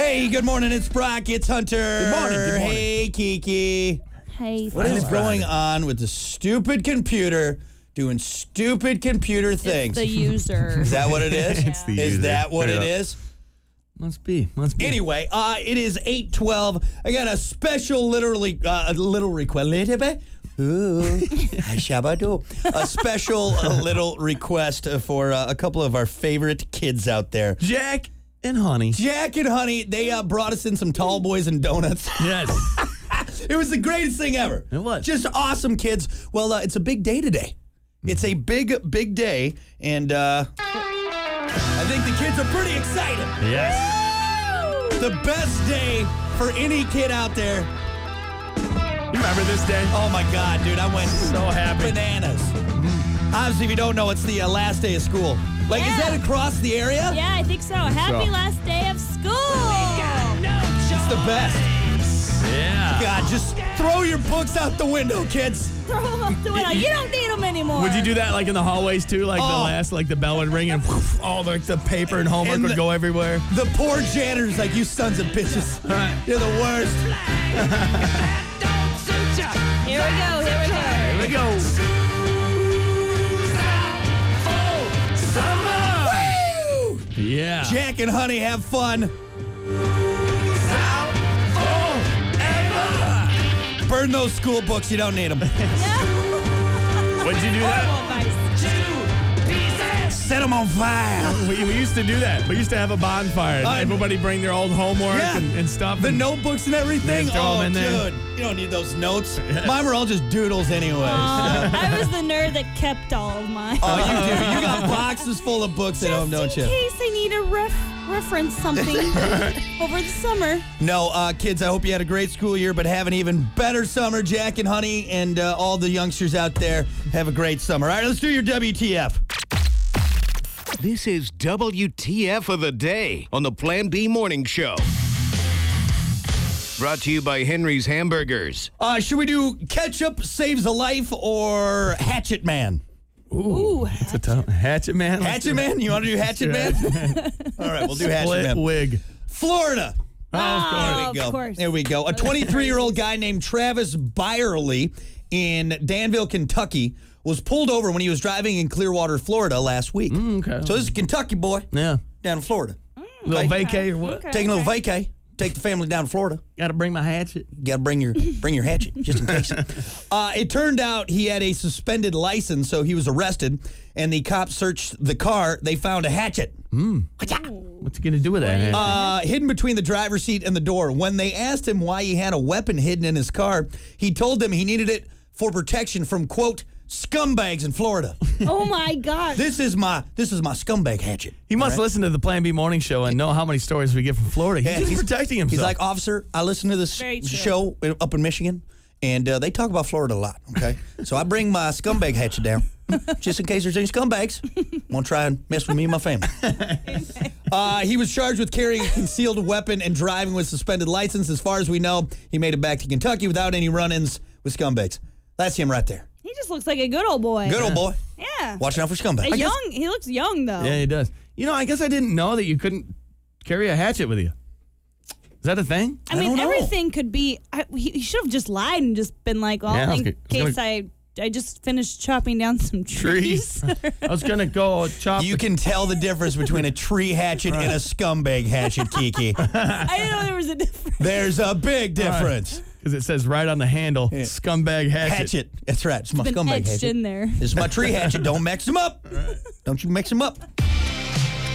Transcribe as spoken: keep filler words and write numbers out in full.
Hey, good morning. It's Brock. It's Hunter. Good morning. Good morning. Hey, Kiki. Hey. What is going on with the stupid computer doing stupid computer things? It's the user. Is that what it is? It's the Is user. that what Yeah. it is? Must be. Must be. Anyway, uh, it is eight twelve. I got a special literally, uh, a little request. Ooh, I shabba-do. A special uh, little request for uh, a couple of our favorite kids out there. Jack and Honey. Jack and Honey, they uh, brought us in some tall boys and donuts. Yes. It was the greatest thing ever. It was. Just awesome, kids. Well, uh, it's a big day today. It's a big, big day, and uh, I think the kids are pretty excited. Yes. The best day for any kid out there. You remember this day? Oh, my God, dude. I went So happy. bananas. Obviously, if you don't know, it's the uh, last day of school. Like, is Yeah. that across the area? Yeah, I think so. Happy So. last day of school. It's the best. Yeah. God, just throw your books out the window, kids. Throw them up the window. You don't need them anymore. Would you do that like in the hallways too? Like the Oh. last, like the bell would ring and whoosh, all the, the paper and homework And would the- go everywhere. The poor janitors, like, you sons of bitches. You're the worst. Here we go. Here we go. Here we go. Yeah. Jack and Honey, have fun. Burn those school books. You don't need them. Would you do that? Horrible advice. Set them on fire. We, we used to do that. We used to have a bonfire. And I'm- everybody bring their old homework Yeah. and, and stuff. The and notebooks and everything. Yeah, throw 'em Oh, in there. dude. You don't need those notes. Mine were all just doodles anyway. Uh, I was the nerd that kept all of mine. Oh, you do. You got boxes full of books at home, don't Just you? in case I need to ref- reference something over the summer. No, uh, kids, I hope you had a great school year, but have an even better summer. Jack and Honey and uh, all the youngsters out there, have a great summer. All right, let's do your W T F. This is W T F of the Day on the Plan B Morning Show. Brought to you by Henry's Hamburgers. Uh, should we do Ketchup Saves a Life or Hatchet Man? Ooh. It's a tough Hatchet Man. Let's Hatchet do it. Man? You want to do Hatchet Man? All right, we'll do Hatchet Split Man. wig. Florida. Oh, of course. There we of go. course. There we go. A twenty-three-year-old guy named Travis Byerly in Danville, Kentucky, was pulled over when he was driving in Clearwater, Florida last week. okay. So this is a Kentucky boy Yeah. down in Florida. Little Okay. vacay or what? Okay. Taking a little vacay. Take the family down to Florida. Got to bring my hatchet. You got to bring your bring your hatchet just in case. Uh, it turned out he had a suspended license, so he was arrested. And the cops searched the car. They found a hatchet. What's he going to do with that hatchet? Uh, hidden between the driver's seat and the door. When they asked him why he had a weapon hidden in his car, he told them he needed it for protection from, quote, scumbags in Florida. Oh my gosh. This is my this is my scumbag hatchet. he must All right? listen to the Plan B Morning Show and know how many stories we get from Florida. He's Yeah, just he's- protecting himself. He's like, officer, I listen to this Very true. show up in Michigan, and uh, they talk about Florida a lot, okay? So I bring my scumbag hatchet down, just in case there's any scumbags. Won't try and mess with me and my family. Uh, he was charged with carrying a concealed weapon and driving with suspended license. As far as we know, he made it back to Kentucky without any run-ins with scumbags. That's him right there. He just looks like a good old boy. Good old boy. Yeah. Watching out for scumbags. A young. He looks young though. yeah, he does. You know, I guess I didn't know that you couldn't carry a hatchet with you. Is that a thing? I I mean, don't know. everything could be. I, he, he should have just lied and just been like, "Well, Yeah, I was in gonna- I was case I, I just finished chopping down some trees." I was going to go chop You the can tell the difference between a tree hatchet and a scumbag hatchet, Kiki. I didn't know there was a difference. There's a big difference. because it says right on the handle, scumbag hatchet. Hatchet. That's right. It's my Been scumbag etched hatchet. in there. This is my tree hatchet. Don't mix them up. Don't you mix them up.